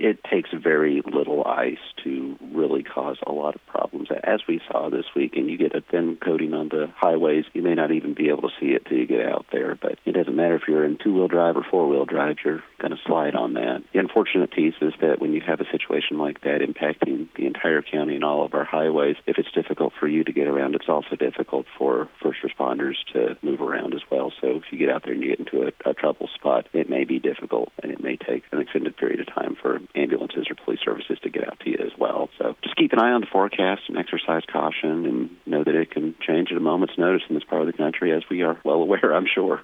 it takes very little ice to really cause a lot of problems. As we saw this week, and you get a thin coating on the highways, you may not even be able to see it till you get out there. But it doesn't matter if you're in two-wheel drive or four-wheel drive, you're going to slide on that. The unfortunate piece is that when you have a situation like that impacting the entire county and all of our highways, if it's difficult for you to get around, it's also difficult for first responders to move around as well. So if you get out there and you get into a trouble spot, it may be difficult, and it may take an extended period of time for ambulances or police services to get out to you as well. So just keep an eye on the forecast and exercise caution, and know that it can change at a moment's notice in this part of the country, as we are well aware, I'm sure.